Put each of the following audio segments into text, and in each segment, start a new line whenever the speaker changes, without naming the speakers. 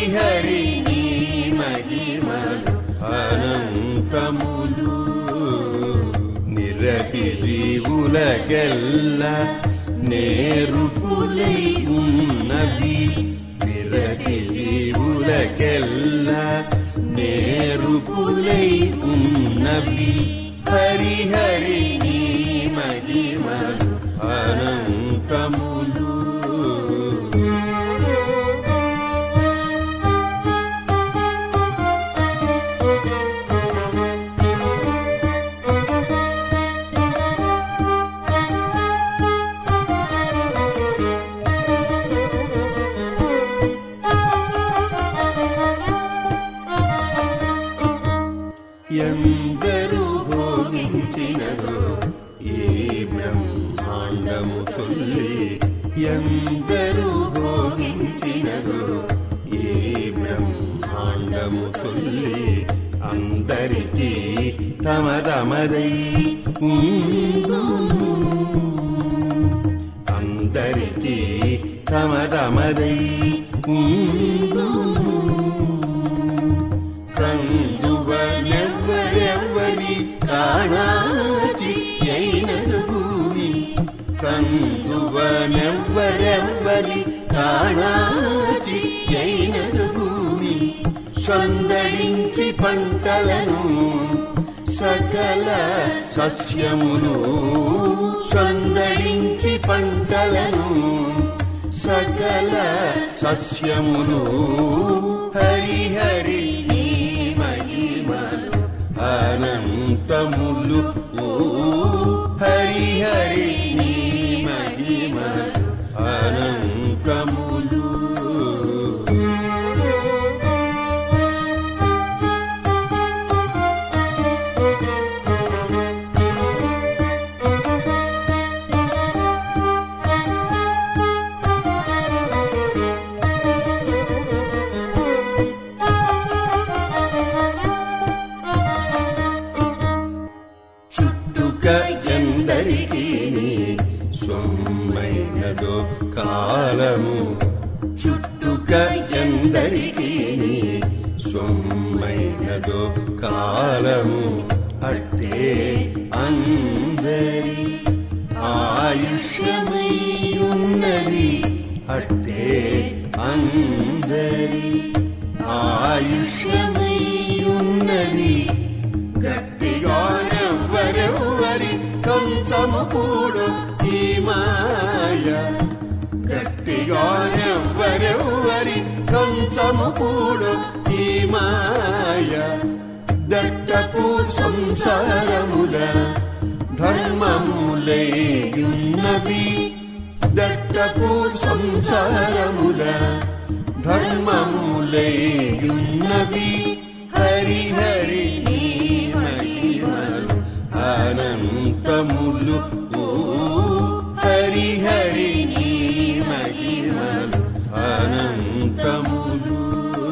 హరి నీ మహిమలు అనంతములు. నిరతి జీవులకెల్లా నేరుపులై ఉన్నవి, నిరతి జీవులకెల్లా నేరుపులై ఉన్నవి. హరి హరి నీ మహిమలు అనంతములు. ఎందరూ భోగించినదో ఈ బ్రహ్మాండము తొల్లి, ఎందరూ భోగించినదో ఈ బ్రహ్మాండము తొల్లి. అందరికీ తమదమదై ఉండును, అందరికీ తమదమదై ఉండును. కందువనెవ్వరెవ్వరి కాణాచి అయినదు భూమి, కందువనెవ్వరెవ్వరి కాణాచి అయినదు భూమి. సందడించి పంటలను సకల సస్యములు, సందడించి పంటలను సకల సస్యములు. హరి హరి నీ మహిమలు అనంతములు. హరి హరి నీ మహిమలు అనంతములు. ఎందరికీ సొమ్మైనదో కాలము, చుట్టుక ఎందరికీ సొమ్మైనదో కాలము. అట్టే అందరి ఆయుష్యమై ఉన్నది, అట్టే అందరి ఆయుష్యమై ఉన్నది. గట్టిగానెవ్వరెవ్వరి కంచము కూడు ఈ మాయ, గట్టిగానెవ్వరెవ్వరి కంచము కూడు ఈ మాయ. దట్టపు సంసారముల ధర్మములైయున్నవి, దట్టపు సంసారముల ధర్మములైయున్నవి. హరి హరి నీ మహిమలు అనంతములు. హరి హరి నీ మహిమలు అనంతములు.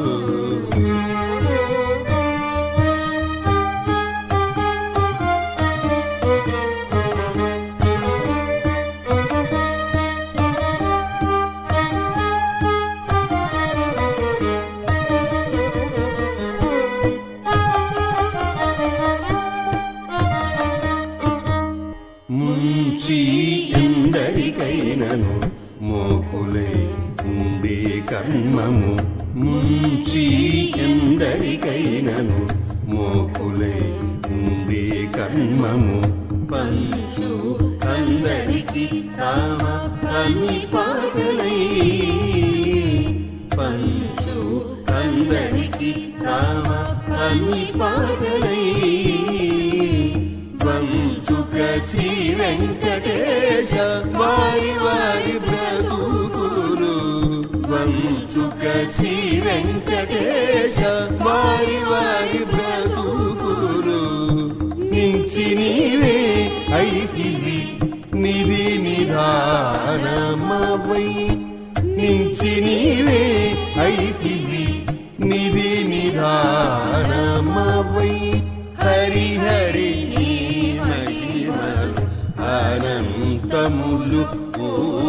ముంచి ఎందరికైనను మోపులై ఉండే కర్మము, ముంచి ఎందరికైనను మోపులై ఉండే కర్మము. పంచు అందరికి కామ పని పాటలై, పంచు అందరికి కామ పని పాటలై. వంచుక శ్రీ వెంకటేశ వారి వారి బ్రతుకులు, వంచుక శ్రీ వెంకటేశ వారి వారి బ్రతుకులు. నించి నీవే అయితివి నిధి నిధానమవై, నించి నీవే అయితివి నిధి నిధానమవై. హరి హరి నీ మహిమలు అనంతములు.